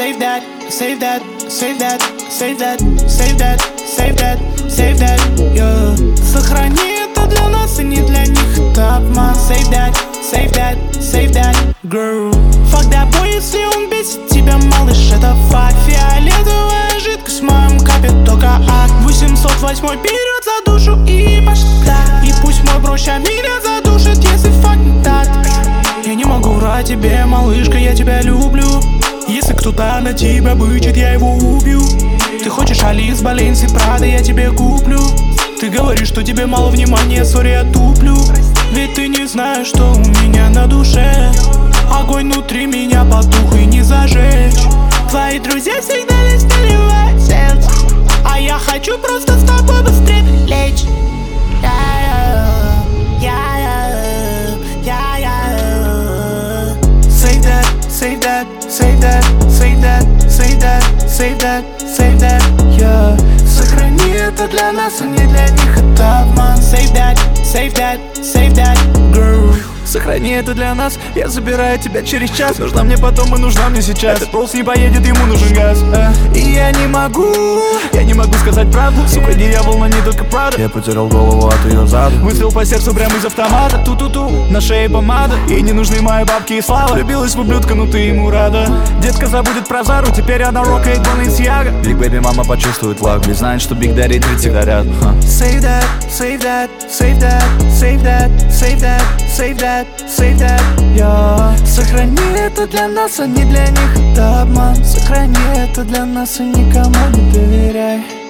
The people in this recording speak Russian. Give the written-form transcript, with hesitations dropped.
save that, save that, save that, save that, save that, save that, save that, yeah. Сохрани это для нас и не для них, это обман. Save that, save that, save that, girl. Fuck that boy, если он бесит тебя, малыш, это факт. Фиолетовая жидкость в моем капе, только акт. 808 берет за душу и пошла. И пусть мой проща меня задушит, если факт не так. Я не могу врать тебе, малышка, я тебя люблю. Если кто-то на тебя бычит, я его убью. Ты хочешь Алис, Баленси, Прада, я тебе куплю. Ты говоришь, что тебе мало внимания, сори, я туплю. Ведь ты не знаешь, что у меня на душе. Огонь внутри меня потух и не зажечь. Твои друзья всегда лишь наливают сердце, а я хочу просто с тобой быстрее лечь. Save that, save that, save that, save that, save that, save that, save that, yeah. Сохрани это для нас, а не для них, это обман. Save that, save that, save that, girl. Сохрани это для нас, я забираю тебя через час. Нужна мне потом и нужна мне сейчас. Этот полз не поедет, ему нужен газ. И я не могу сказать правду. Сука, дьявол, но не только правда. Я потерял голову от ее зада. Выстрел по сердцу прямо из автомата. Ту-ту-ту, на шее помада. Ей не нужны мои бабки и слава. Влюбилась в ублюдка, но ты ему рада. Детка забудет про Зару, теперь она рокает Balenciaga. Big Baby мама почувствует лав, ведь знает, что Big Daddy 30 горят. Save that, save that, save that, save that, save that, save that, save that, yeah. Сохрани это для нас, а не для них, это обман. Сохрани это для нас и никому не доверяй.